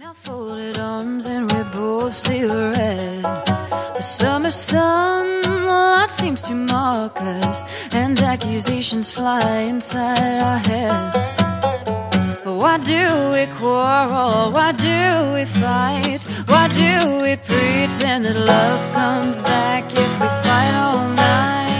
Now folded arms and we both see red. The summer sunlight seems to mock us, and accusations fly inside our heads. Why do we quarrel? Why do we fight? Why do we pretend that love comes back if we fight all night?